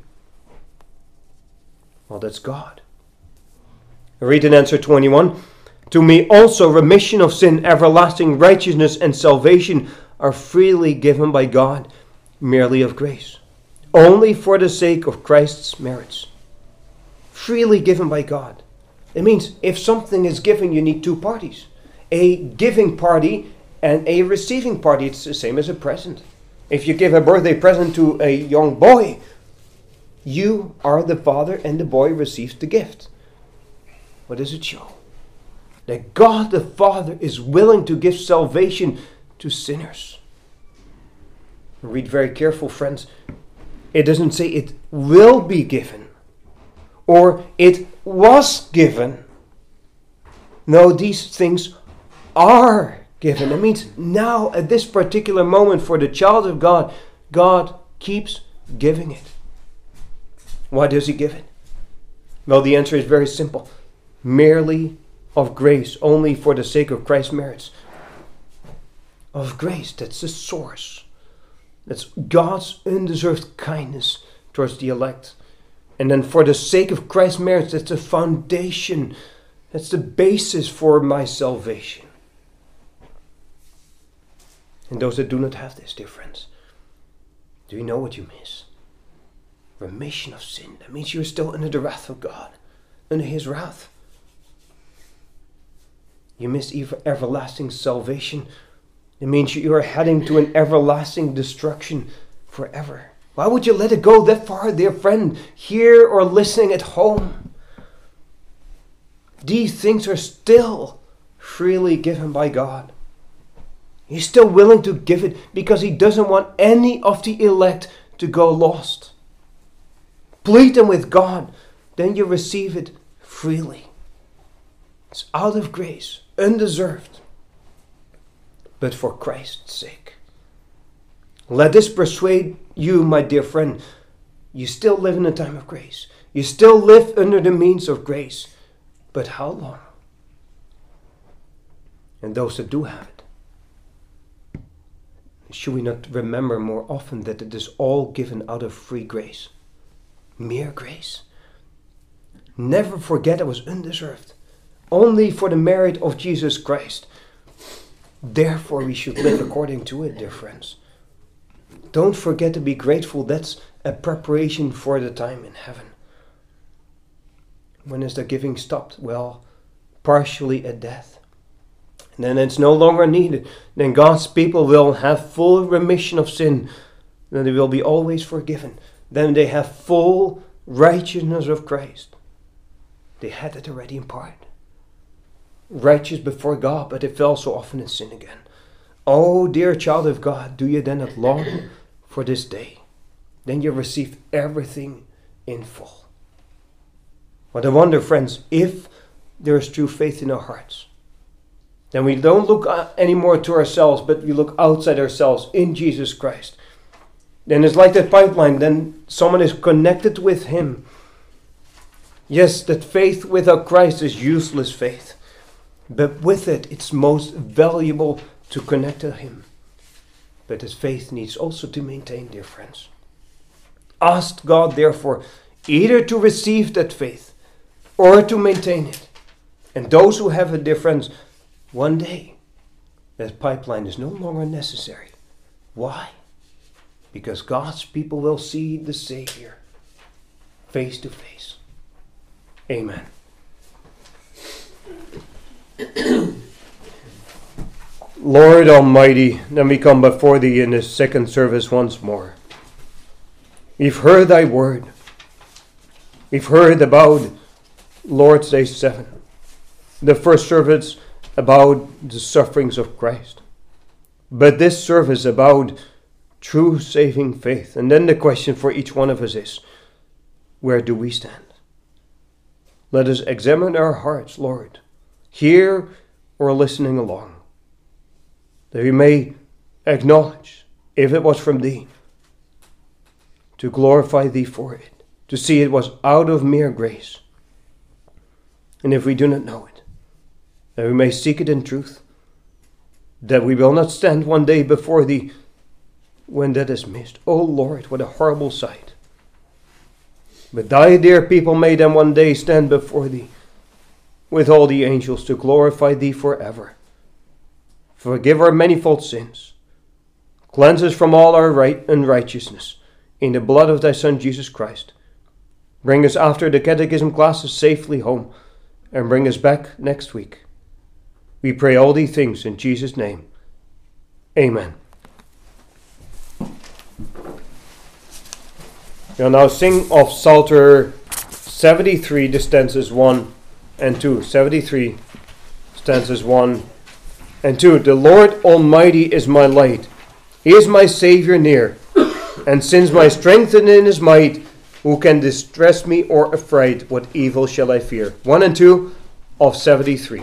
Well, that's God. Read in answer twenty-one. To me also remission of sin, everlasting righteousness, and salvation are freely given by God, merely of grace, only for the sake of Christ's merits. Freely given by God. It means if something is given, you need two parties. A giving party and a receiving party. It's the same as a present. If you give a birthday present to a young boy, you are the father and the boy receives the gift. What does it show? That God the Father is willing to give salvation to sinners. Read very careful, friends. It doesn't say it will be given or it was given. No, these things are given. It means now, at this particular moment, for the child of God, God keeps giving it. Why does He give it? Well, the answer is very simple. Merely of grace, only for the sake of Christ's merits. Of grace, that's the source. That's God's undeserved kindness towards the elect. And then for the sake of Christ's merits, that's the foundation. That's the basis for my salvation. And those that do not have this, dear friends, do you know what you miss? Remission of sin. That means you're still under the wrath of God. Under His wrath. You miss ever- everlasting salvation. It means you are heading to an everlasting destruction forever. Why would you let it go that far, dear friend, here or listening at home? These things are still freely given by God. He's still willing to give it because He doesn't want any of the elect to go lost. Plead them with God, then you receive it freely. It's out of grace, undeserved, but for Christ's sake. Let this persuade you, my dear friend. You still live in a time of grace. You still live under the means of grace. But how long? And those that do have it, Should we not remember more often that it is all given out of free grace? Mere grace. Never forget it was undeserved. Only for the merit of Jesus Christ. Therefore we should live according to it, dear friends. Don't forget to be grateful. That's a preparation for the time in heaven. When is the giving stopped? Well, partially at death. And then it's no longer needed. Then God's people will have full remission of sin. Then they will be always forgiven. Then they have full righteousness of Christ. They had it already in part. Righteous before God, but they fell so often in sin again. Oh, dear child of God, do you then not long for this day? Then you receive everything in full. What a wonder, friends, if there is true faith in our hearts. Then we don't look anymore to ourselves, but we look outside ourselves in Jesus Christ. Then it's like that pipeline. Then someone is connected with Him. Yes, that faith without Christ is useless faith. But with it, it's most valuable to connect to Him. But His faith needs also to maintain, dear friends. Ask God, therefore, either to receive that faith or to maintain it. And those who have it, dear friends, one day, that pipeline is no longer necessary. Why? Because God's people will see the Savior face to face. Amen. Lord Almighty, then we come before Thee in this second service once more. We've heard Thy word. We've heard about Lord's Day seven. The first service about the sufferings of Christ. But this service about true saving faith. And then the question for each one of us is, where do we stand? Let us examine our hearts, Lord, here or listening along, that we may acknowledge, if it was from Thee, to glorify Thee for it, to see it was out of mere grace. And if we do not know it, that we may seek it in truth, that we will not stand one day before Thee when that is missed. Oh Lord, what a horrible sight. But Thy dear people may then one day stand before Thee with all the angels to glorify Thee forever. Forgive our manifold sins. Cleanse us from all our right unrighteousness in the blood of Thy Son Jesus Christ. Bring us after the catechism classes safely home and bring us back next week. We pray all these things in Jesus' name. Amen. We'll now sing of Psalter seventy-three, the stanzas one and two. seventy-three, stanzas one and two. The Lord Almighty is my light. He is my Saviour near. And since my strength is in His might, who can distress me or affright? What evil shall I fear? one and two of seventy-three.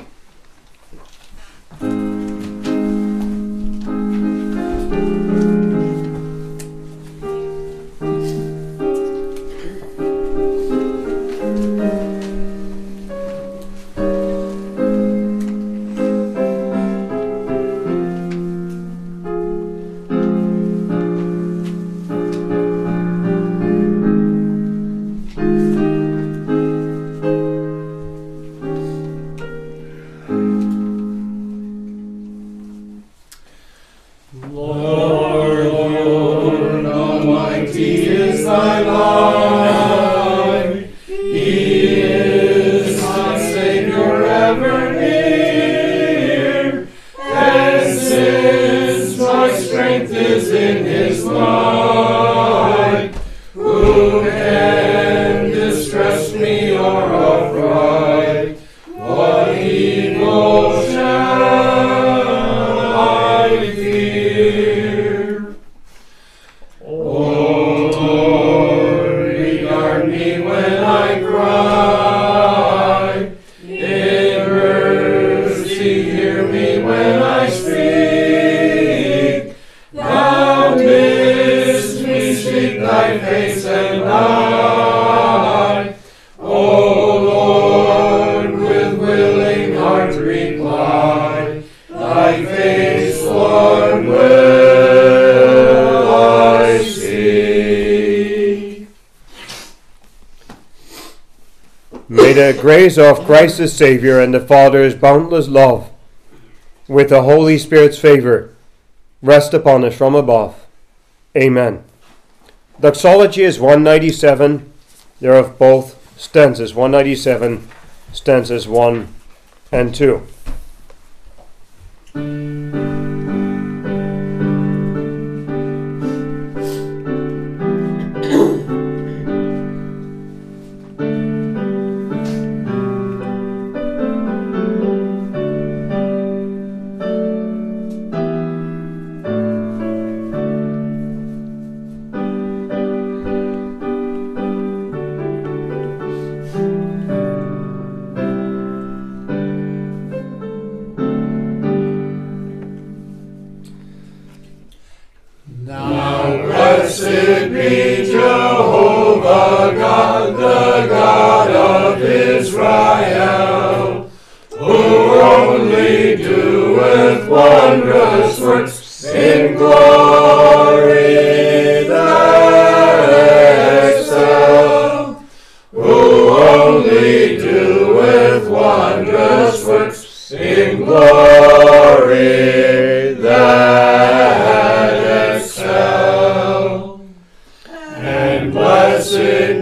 the grace of Christ the Savior and the Father's boundless love, with the Holy Spirit's favor, rest upon us from above. Amen. Doxology is one ninety-seven, thereof both stanzas, one ninety-seven, stanzas one and two.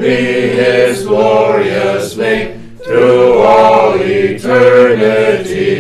His glorious name to all eternity.